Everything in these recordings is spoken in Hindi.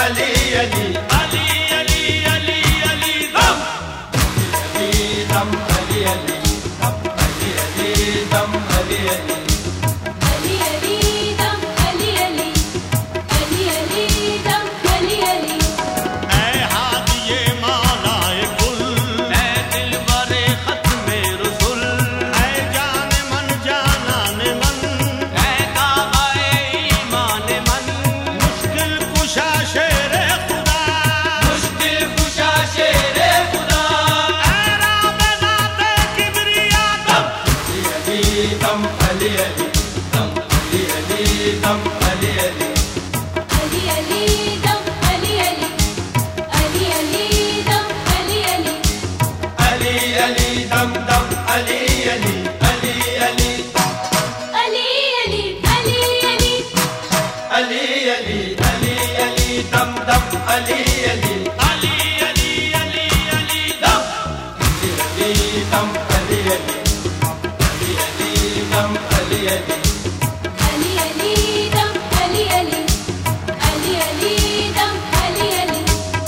अली अली अली अली अली अली दम अली दम अली अली दम अली अली दम अली अली अली अली दम अली अली अली अली दम अली अली ऐ हादिये मौलाए कुल ऐ दिलबरे खत्मे रसूल ऐ जाने मन जानाने मन ऐ काबाए ईमान मन मुश्किल कुशा शेरे खुदा मुश्किल कुशा शेरे खुदा ऐ राबेदाते किबरिया दम अली अली दम अली अली दम अली अली अली अली दम अली अली अली अली दम अली अली अली अली दम दम अली अली अली अली अली अली अली अली अली अली अली अली दम दम अली अली अली अली अली अली दम अली दम अली अली अली अली दम अली अली अली अली दम अली अली अली अली दम अली अली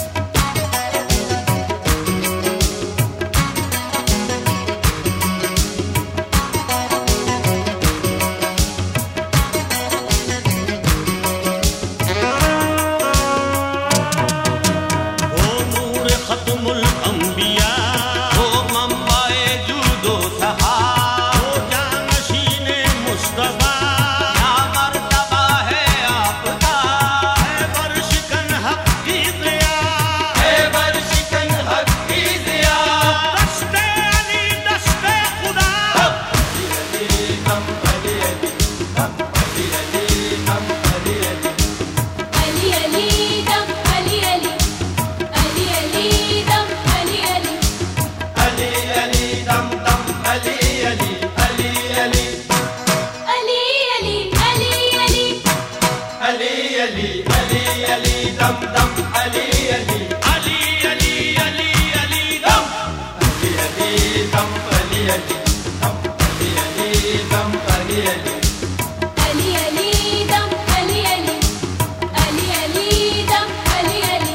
ओ नूर खत्मुल अंबिया ओ मंबाए जूदो सहा ओ जानशीने मुस्तफा क्या मर्तबा है आपका है बरशिकन हक की दिया है बरशिकन हक की दिया दस्ते अली दस्ते खुदा अली दम अली अली दम अली अली दम अली अली अली अली दम अली अली अली अली दम अली अली अली अली दम दम अली अली अली अली अली अली अली अली अली अली अली अली दम दम अली अली अली अली अली अली दम अली अली दम अली अली दम अली अली दम अली अली अली अली दम अली अली अली अली दम अली अली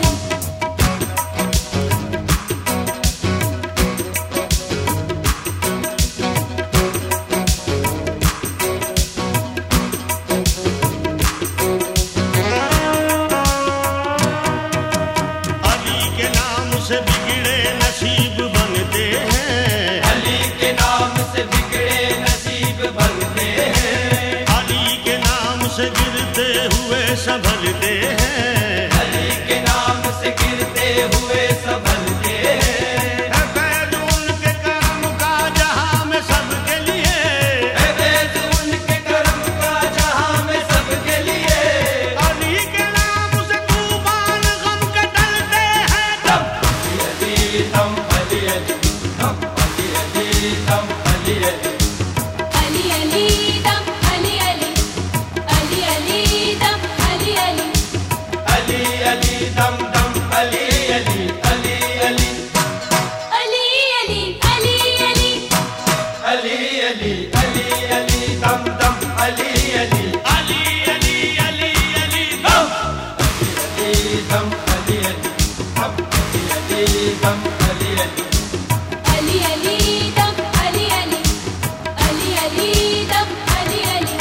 अली के नाम से बिगड़े नसीब बनते हैं अली के नाम से बिगड़े नसीब बनते हैं अली के नाम से गिरते हुए संभलते हैं अली के नाम से गिरते हुए संभलते हैं है फैज़ उनके करम का जहां में सबके लिए है फैज़ उनके करम का जहां में सबके लिए अली के नाम से तूफान गम के टलते हैं दम अली दम अली अली दम अली अली दम अली अली अली अली दम अली अली अली अली दम अली अली अली अली दम दम अली अली अली अली अली अली अली अली अली अली अली अली दम दम अली अली अली अली अली अली दम अली दम अली अली दम अली अली दम अली अली अली अली दम अली अली अली अली दम अली अली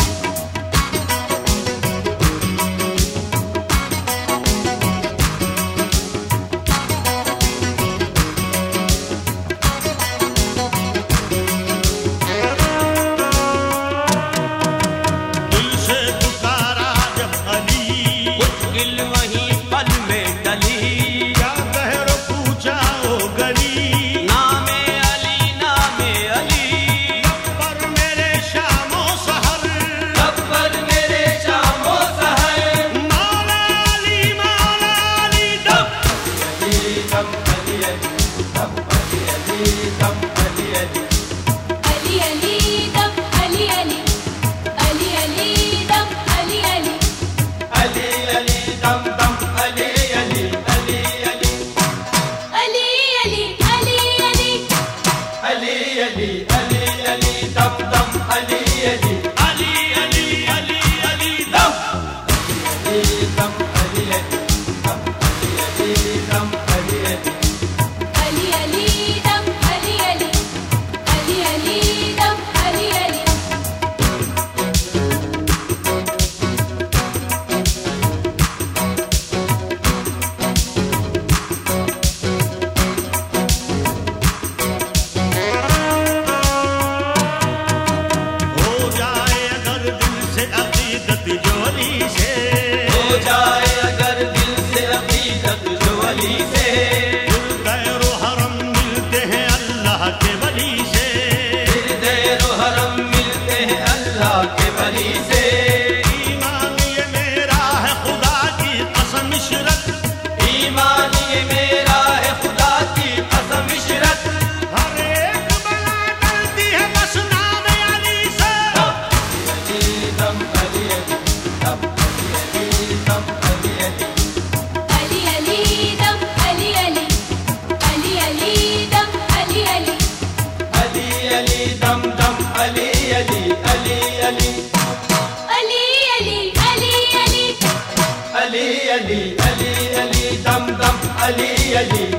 अली